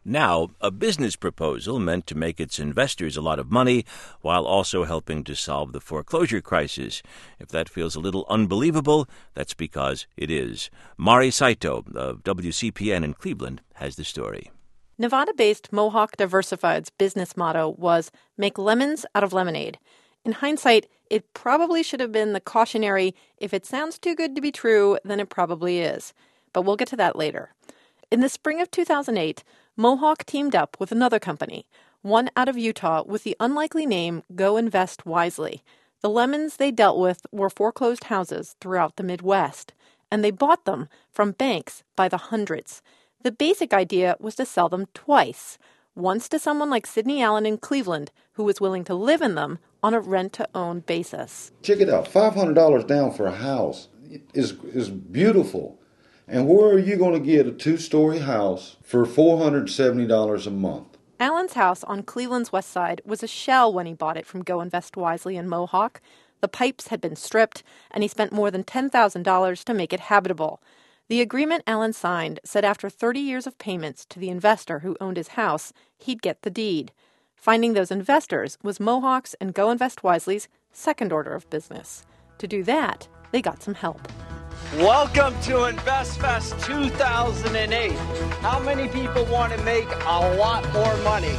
Now, a business proposal meant to make its investors a lot of money while also helping to solve the foreclosure crisis. If that feels a little unbelievable, that's because it is. Mari Saito of WCPN in Cleveland has the story. Nevada-based Mohawk Diversified's business motto was, "Make lemons out of lemonade." In hindsight, it probably should have been the cautionary, "If it sounds too good to be true, then it probably is." But we'll get to that later. In the spring of 2008, Mohawk teamed up with another company, one out of Utah with the unlikely name Go Invest Wisely. The lemons they dealt with were foreclosed houses throughout the Midwest, and they bought them from banks by the hundreds. The basic idea was to sell them twice, once to someone like Sidney Allen in Cleveland, who was willing to live in them on a rent-to-own basis. Check it out, $500 down for a house is beautiful. And where are you going to get a two-story house for $470 a month? Allen's house on Cleveland's west side was a shell when he bought it from Go Invest Wisely in Mohawk. The pipes had been stripped, and he spent more than $10,000 to make it habitable. The agreement Allen signed said after 30 years of payments to the investor who owned his house, he'd get the deed. Finding those investors was Mohawk's and Go Invest Wisely's second order of business. To do that, they got some help. Welcome to InvestFest 2008. How many people want to make a lot more money?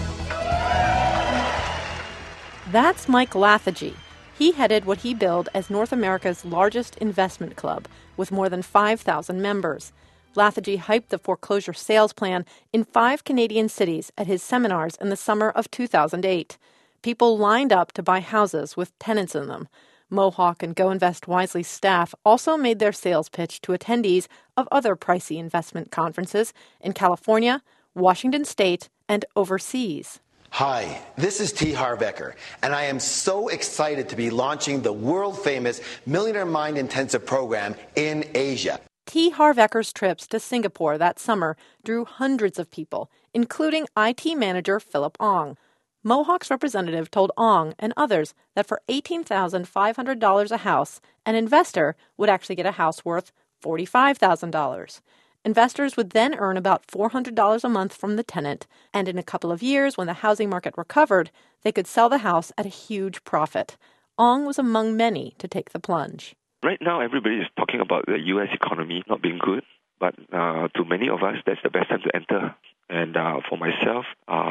That's Mike Lathagy. He headed what he billed as North America's largest investment club, with more than 5,000 members. Lathagy hyped the foreclosure sales plan in 5 Canadian cities at his seminars in the summer of 2008. People lined up to buy houses with tenants in them. Mohawk and Go Invest Wisely staff also made their sales pitch to attendees of other pricey investment conferences in California, Washington State, and overseas. Hi, this is T. Harbecker, and I am so excited to be launching the world-famous Millionaire Mind Intensive program in Asia. T. Harvecker's trips to Singapore that summer drew hundreds of people, including IT manager Philip Ong. Mohawk's representative told Ong and others that for $18,500 a house, an investor would actually get a house worth $45,000. Investors would then earn about $400 a month from the tenant, and in a couple of years, when the housing market recovered, they could sell the house at a huge profit. Ong was among many to take the plunge. Right now, everybody is talking about the U.S. economy not being good, but to many of us, that's the best time to enter. And for myself,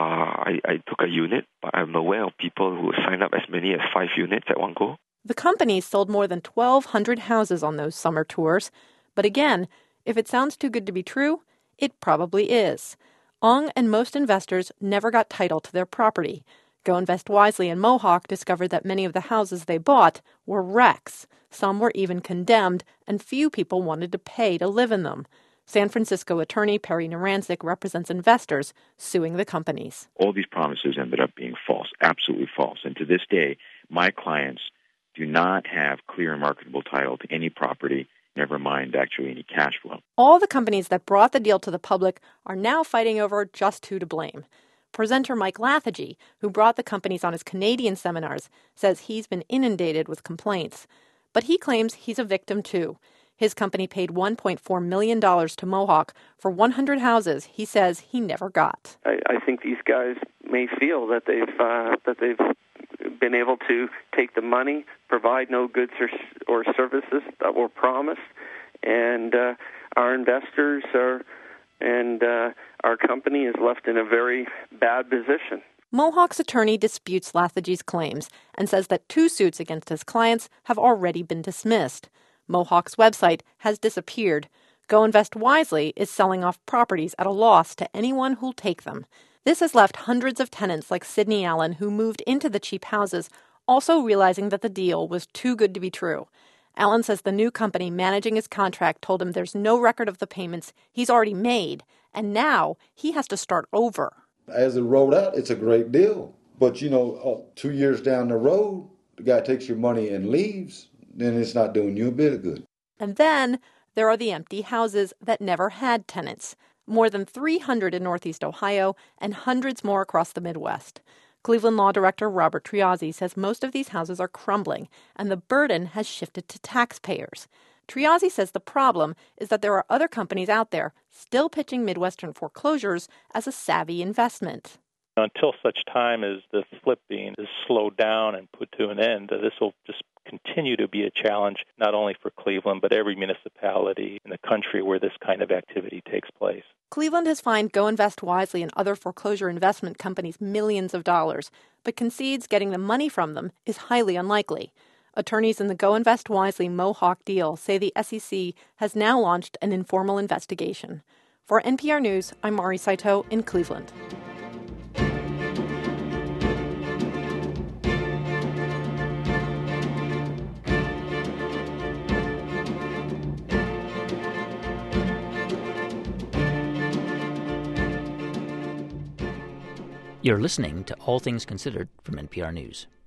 I took a unit, but I'm aware of people who signed up as many as 5 units at one go. The company sold more than 1,200 houses on those summer tours. But again, if it sounds too good to be true, it probably is. Ong and most investors never got title to their property. Go Invest Wisely and Mohawk discovered that many of the houses they bought were wrecks. Some were even condemned, and few people wanted to pay to live in them. San Francisco attorney Perry Narancic represents investors suing the companies. All these promises ended up being false, absolutely false. And to this day, my clients do not have clear and marketable title to any property, never mind actually any cash flow. All the companies that brought the deal to the public are now fighting over just who to blame. Presenter Mike Lathagy, who brought the companies on his Canadian seminars, says he's been inundated with complaints. But he claims he's a victim too. His company paid $1.4 million to Mohawk for 100 houses he says he never got. I think these guys may feel that they've been able to take the money, provide no goods or services that were promised, and our investors and our company is left in a very bad position. Mohawk's attorney disputes Lathagy's claims and says that 2 suits against his clients have already been dismissed. Mohawk's website has disappeared. Go Invest Wisely is selling off properties at a loss to anyone who'll take them. This has left hundreds of tenants like Sidney Allen who moved into the cheap houses also realizing that the deal was too good to be true. Allen says the new company managing his contract told him there's no record of the payments he's already made, and now he has to start over. As it rolled out, it's a great deal. But, 2 years down the road, the guy takes your money and leaves, then it's not doing you a bit of good. And then there are the empty houses that never had tenants. More than 300 in Northeast Ohio and hundreds more across the Midwest. Cleveland Law Director Robert Triozzi says most of these houses are crumbling, and the burden has shifted to taxpayers. Triazzi says the problem is that there are other companies out there still pitching Midwestern foreclosures as a savvy investment. Until such time as the flipping is slowed down and put to an end, this will just continue to be a challenge not only for Cleveland, but every municipality in the country where this kind of activity takes place. Cleveland has fined Go Invest Wisely and other foreclosure investment companies millions of dollars, but concedes getting the money from them is highly unlikely. Attorneys in the Go Invest Wisely Mohawk deal say the SEC has now launched an informal investigation. For NPR News, I'm Mari Saito in Cleveland. You're listening to All Things Considered from NPR News.